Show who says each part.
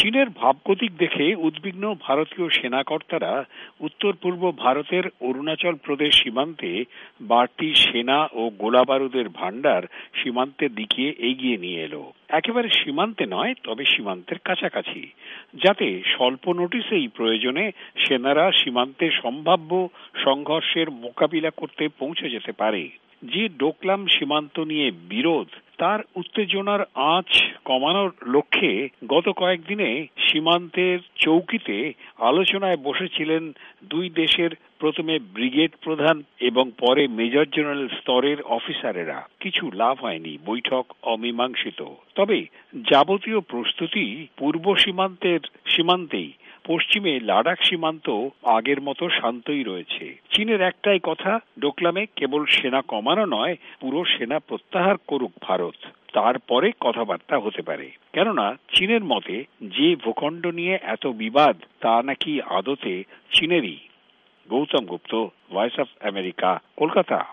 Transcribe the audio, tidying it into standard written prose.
Speaker 1: চীনের ভাবগতিক দেখে উদ্বিগ্ন ভারতীয় সেনাকর্তারা উত্তর পূর্ব ভারতের অরুণাচল প্রদেশ সীমান্তে বাড়তি সেনা ও গোলাবারুদের ভান্ডার সীমান্তের দিকে এগিয়ে নিয়ে এলো। একেবারে সীমান্তে নয়, তবে সীমান্তের কাছাকাছি, যাতে স্বল্প নোটিশেই প্রয়োজনে সেনারা সীমান্তে সম্ভাব্য সংঘর্ষের মোকাবিলা করতে পৌঁছে যেতে পারে। যে ডোকলাম সীমান্ত নিয়ে বিরোধ, তার উত্তেজনার আঁচ কমানোর লক্ষ্যে গত কয়েকদিনে সীমান্তের চৌকিতে আলোচনায় বসেছিলেন দুই দেশের প্রথমে ব্রিগেড প্রধান এবং পরে মেজর জেনারেল স্তরের অফিসারেরা। কিছু লাভ হয়নি, বৈঠক অমীমাংসিত। তবে যাবতীয় প্রস্তুতি পূর্ব সীমান্তেই। পশ্চিমে লাদাখ সীমান্ত আগের মতো শান্তই রয়েছে। চীনের একটাই কথা, ডোকলামে কেবল সেনা কমানো নয়, পুরো সেনা প্রত্যাহার করুক ভারত, তারপরে কথাবার্তা হতে পারে। কেননা চীনের মতে যে ভূখণ্ড নিয়ে এত বিবাদ, তা নাকি আদতে চীনেরই। Gautam Gupta, voice of America, Kolkata.